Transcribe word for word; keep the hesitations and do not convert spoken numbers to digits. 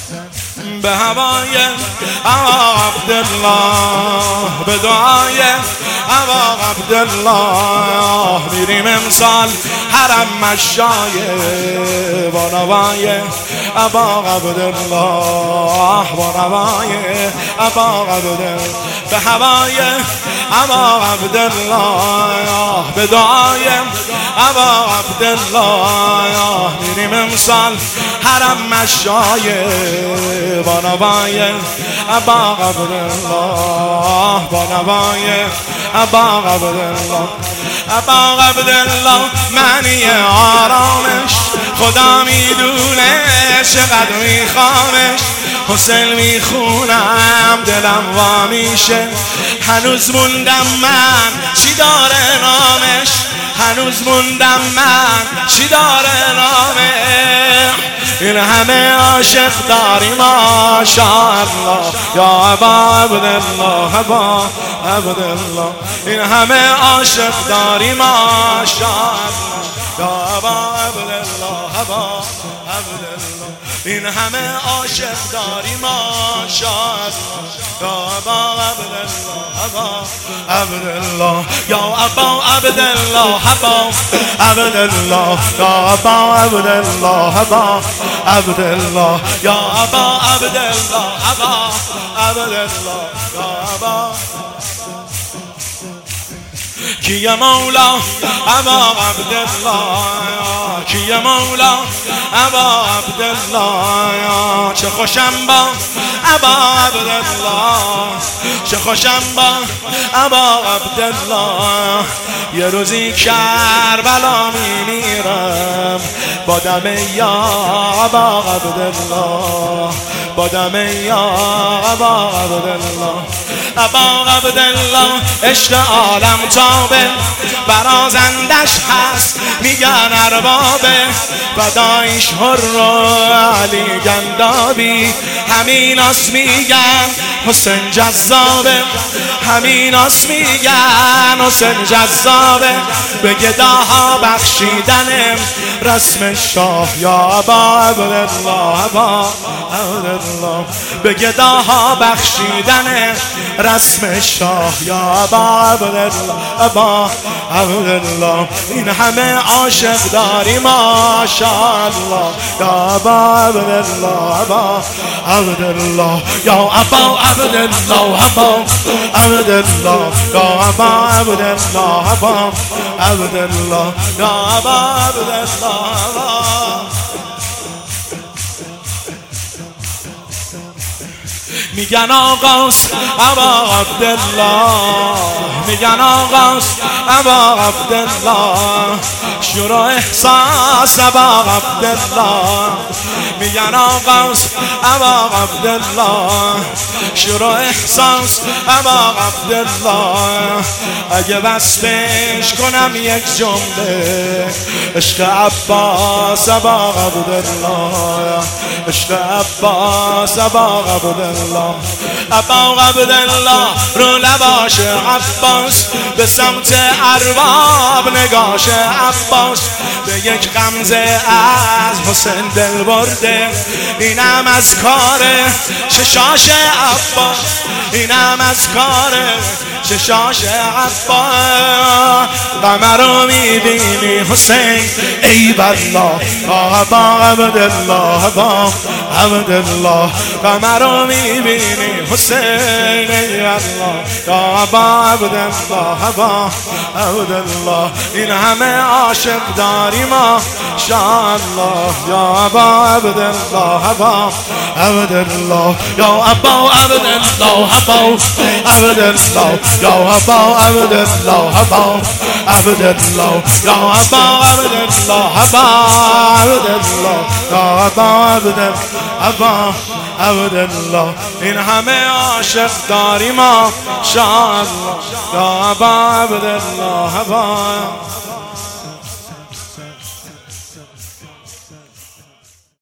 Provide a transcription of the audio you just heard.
به هوای ابا عبدالله، به دعای ابا عبدالله میریم امسال حرم مشای با نوای ابا عبدالله، با نوای ابا عبدالله. به هوای ابا عبدالله، به دعای ابا عبدالله میریم امسال حرم مشای با نوای ابا عبدالله، با نوای ابا عبدالله. ابا عبدالله معنی آرامش خدا میدونه چقدر میخوامش. حسین میخونم دلم وا میشه، هنوز موندم من چی داره نامش، هنوز موندم من چی داره نامش. این همه عاشق داری ماشاءالله یا ابا عبدالله، ابا عبدالله. این همه عاشق داری ماشاءالله یا ابا عبدالله، ابا عبدالله. این همه عاشق داری ماشاءالله یا ابا عبدالله، ابا عبدالله. یا ابا عبدالله، ابا عبدالله، یا ابا عبدالله، ابا عبدالله. یا ابا عبدالله، ابا عبدالله، یا ابا. کیه مولا ابا عبدالله، کیه مولا ابا عبدالله. چه خوشم با ابا عبدالله، چه خوشم با ابا عبدالله. یه روزی کربلا میمیرم با دم یا ابا عبدالله، با دم یا ابا عبدالله. ابا عبدالله عشق عالم تابه، برازندش هست میگن اربابه. فدایش هر علی گندابی، همیناس میگن حسین جذابه، همیناس میگن حسین جذابه. به گداها بخشیدنم رسم شاه یا ابا عبدالله، ابا عبدالله. به گداها بخشیدنم رسم شاه یا ابا عبدالله، ابا عبدالله. این همه عاشق داری ماشاءالله یا ابا عبدالله، ابا عبدالله. یا ابا عبدالله، ابا عبدالله، یا ابا عبدالله، ابا عبدالله، یا ابا عبدالله. میگن آقاست ابا عبدالله، میگن آقاست ابا عبدالله. شور و احساس ابا عبدالله، میگن آقاست ابا عبدالله. شور و احساس ابا عبدالله. اگه وصفش کنم یک جمله، عشق عباس ابا عبدالله، عشق عباس ابا عبدالله. ابا عبدالله رو لباش عباس، به سمت ارباب نگاش عباس. به یک غمزه از حسین دل برده، اینم از کار چشاش عباس، اینم از کار چشاش عباس. قمر رو میبینی حسین ای والله، ابا عبدالله، ابا عبدالله. قمر رو میبینی حسین ای والله یا ابا عبدالله، ابا عبدالله. این همه عاشق داری ما شاءالله یا ابا عبدالله، ابا عبدالله. یا ابا عبدالله، ابا عبدالله، یا ابا عبدالله، ابا عبدالله. یا ابا عبدالله، ابا عبدالله، یا ابا عبدالله، ابا عبدالله. این همه عاشق داری ما شاءالله یا ابا عبدالله، ابا